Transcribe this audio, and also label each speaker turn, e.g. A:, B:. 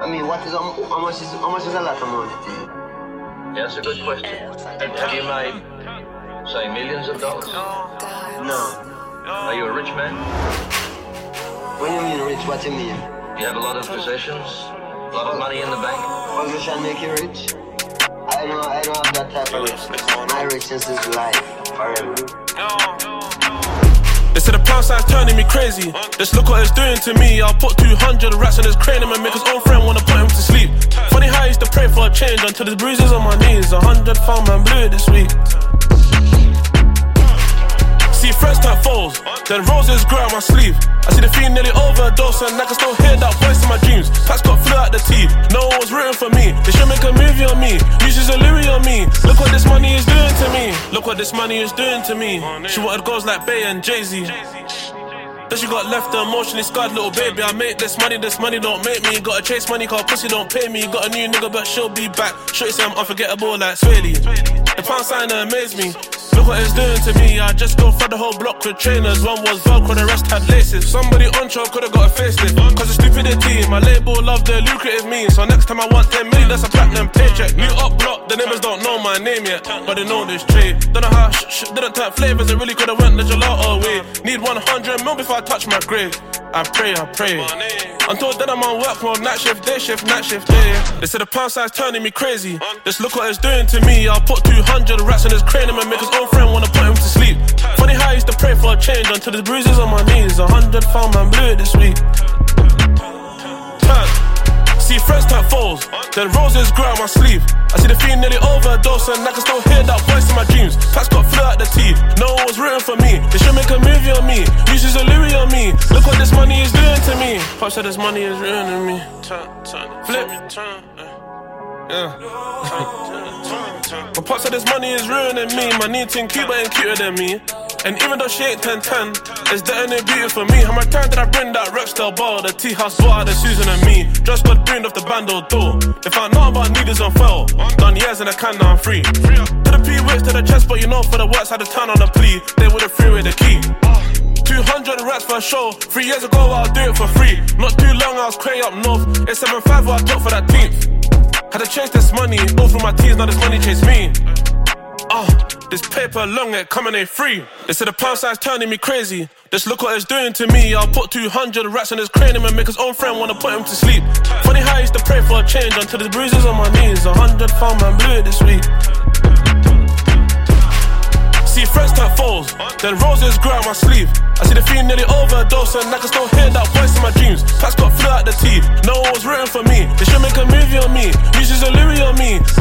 A: I mean, how much is a lot of money?
B: Yeah, that's a good question. Have you made, say, millions of dollars?
A: No.
B: Are you a rich man?
A: When you mean rich, what you mean?
B: You have a lot of possessions? A lot of money in the bank?
A: Position make you rich? I don't have that type of richness. My richness is life, forever.
C: They said the pound sign's turning me crazy. Just look what it's doing to me. I'll put 200 rats on his cranium and make his own friend wanna put him to sleep. Funny how I used to pray for a change until there's bruises on my knees. 100 found man blew it this week. See friends turn foes, then roses grow out my sleeve. I see the fiend nearly overdose and I can still hear that voice in my dreams. Pats got flew out the teeth, no one was rooting for me. They should make a movie on me, uses a Louis on me. Look what this money is doing to me. Look what this money is doing to me. She wanted girls like Bey and Jay-Z. Then she got left emotionally scarred, little baby. I make this money don't make me. Gotta chase money, cause pussy don't pay me. Got a new nigga, but she'll be back. Shorty say I'm unforgettable like Swaley. The pound sign amazed me. Look what it's doing to me. I just go through the whole block with trainers. One was Velcro, the rest had laces. Somebody on show could've got a facelift. Cause of stupidity, my label love the lucrative means. So next time I want 10 million, that's a platinum paycheck. New up block, the neighbors don't know my name yet, but they know this trade. Don't know how didn't type flavors, it really could've went the gelato away. Need 100 mil before I touch my grave. I pray. Until then I'm on work mode, night shift, day. They said the pound sign's turning me crazy. Just look what it's doing to me. I'll put 200 rats on his cranium and make his own friend wanna put him to sleep. Funny how I used to pray for a change until there's bruises on my knees. 100 found man blew it this week. See friends turn foes, then roses grow out my sleeve. I see the fiend nearly overdose and I can still hear that voice in my dreams. Pats got flew out the teeth, no one was rooting for me. They should make a movie on me, uses a Louis on me. Look what this money is doing to me. Pop said this money is ruining me. Flip. Yeah. My pop said this money is ruining me. My new team Cuba ain't cuter than me. And even though she ain't 10-10, it's the only beauty for me. How much time did I bring that Rexdale bar? The tea house bought out the Susan and me. Just got bringed off the bando door. If I know about needles on fell, done years in a can, now I'm free. To the P-Wits, to the chest, but you know for the works, had to turn on the plea. They would've free with the key. 200 rats for a show. 3 years ago, I'll do it for free. Not too long, I was cray up north. It's 7-5 what I took for that team. Had to chase this money, all through my teens, now this money chase me. This paper long, it coming ain't free. They said the pound sign's turning me crazy. Just look what it's doing to me. I'll put 200 rats on his cranium and make his own friend wanna put him to sleep. Funny how I used to pray for a change until there's bruises on my knees. 100 found man blew it this week. See friends turn foes, then roses grow out my sleeve. I see the fiend nearly overdose and I can still hear that voice in my dreams. Pats got flew out the teeth, no one was rooting for me. They should make a movie on me, uses a Louis on me.